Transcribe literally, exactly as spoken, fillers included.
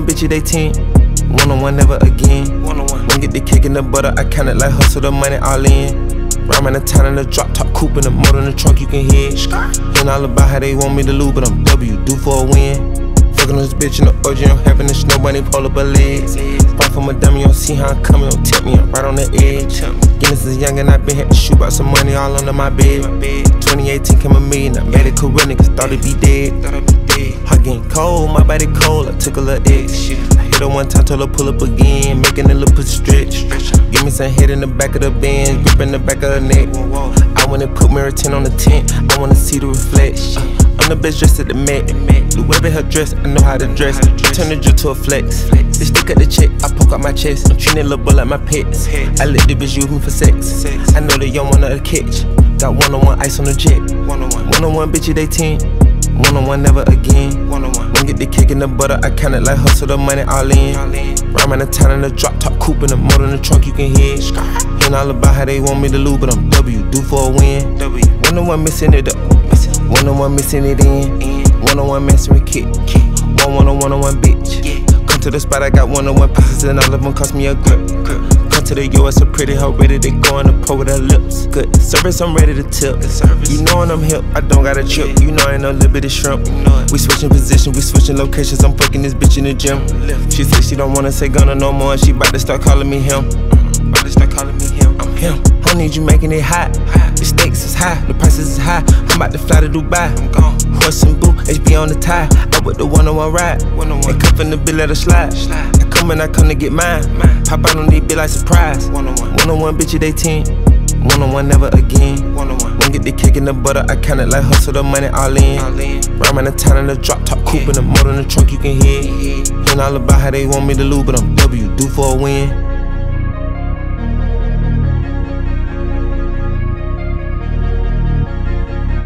one bitch, they ten. One on one, never again. One on one. Wanna get the cake in the butter, I count it like hustle the money all in. Rhyme in the town in the drop top coupe in the motor in the trunk, you can hear it. Ain't all about how they want me to lose, but I'm W, due for a win. Fuckin' this bitch in the O G, I'm having this snow bunny pull up her legs. Fight for my dummy, you don't see how I'm coming, don't tip me, I'm right on the edge. Guinness is young and I been had to shoot out some money all under my bed. twenty eighteen came a million, I made it career, niggas thought it'd be dead. Heart getting cold, my body cold, I took a little X. I hit her one time, told her pull up again, making the little pussy stretch. Give me some head in the back of the Benz, grip in the back of her neck. I wanna put mirror ten on the tent, I wanna see the reflection. I'm the best dressed at the Met. Lou Webber her dress, I know how to dress. Turn the drill to a flex. They stick at the check, I poke out my chest. I'm treating little boy like my pets. I let the bitch use me for sex. I know they young wanna catch. Got one on one ice on the jet. One on one bitch, they ten. One on one, never again. One on one. Wanna get the cake in the butter, I count it like hustle the money all in. Rhyme in the town in the drop top coupe in the motor in the trunk, you can hear it. Ain't all about how they want me to lose, but I'm W, due for a win. One on one missing it up. One on one missing it in. One on one messing with kid. One one on one on one bitch. Come to the spot, I got one on one pieces and all of them cost me a grip. Come to the U S, a pretty hoe ready to go in the pro with her lips. Good service, I'm ready to tip. You knowin' I'm hip, I don't got a chip. You know I ain't no little bit of shrimp. We switching position, we switching locations. I'm fucking this bitch in the gym. She said she don't wanna say Gunna no more, and she bout to start calling me him. Bout to start calling me him. I'm him. I need you making it hot. The stakes is high, the prices is high. I'm about to fly to Dubai. I'm gone. Horse and boo, H B on the tie. I with the one on one ride. They cuffin' the bill, let her slide. I come and I come to get mine. Pop out on these bitch like surprise. One on one, one on one bitch, they ten. One on one, never again. One on one. Wanna get the cake in the butter, I count it like hustle the money all in. Rhyme in the town in the drop top coupe in the motor in the trunk, you can hear it. Ain't all about how they want me to lose, but I'm W, due for a win.